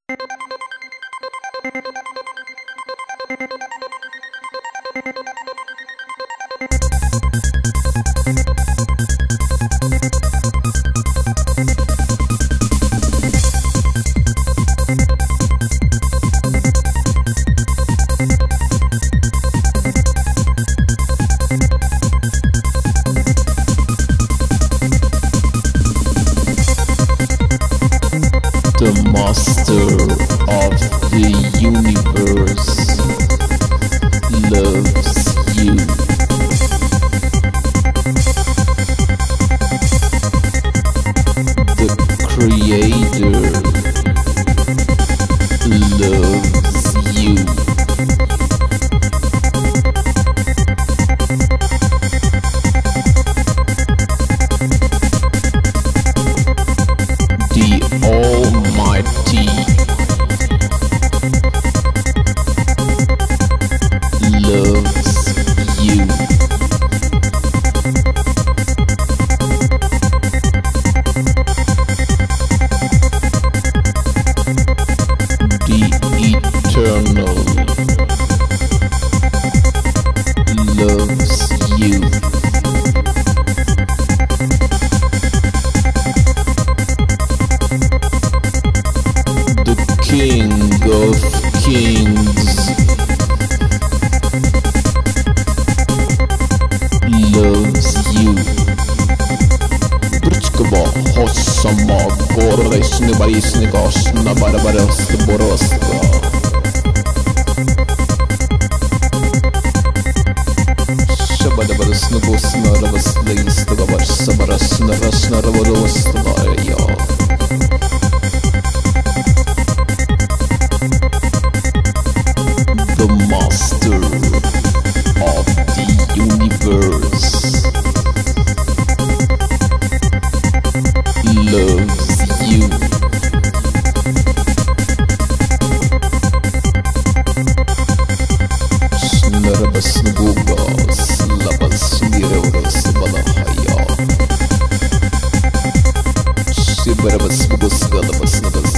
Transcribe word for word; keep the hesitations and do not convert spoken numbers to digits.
The master of the universe loves you. The creator loves you. The Almighty loves you. The Eternal loves you. The King of Kings loves you. Бричкова, хоссама, горесны, борисны, гошна, барбаросты, бороска. Шабадабарысны, госна, равасны, истога, барса, барасна, расна, раваросты, баря. The master of the universe loves you. Snarabasna Goga, Slabasni Revras Balahaya. Shibarabas Bugos Galabas Nagas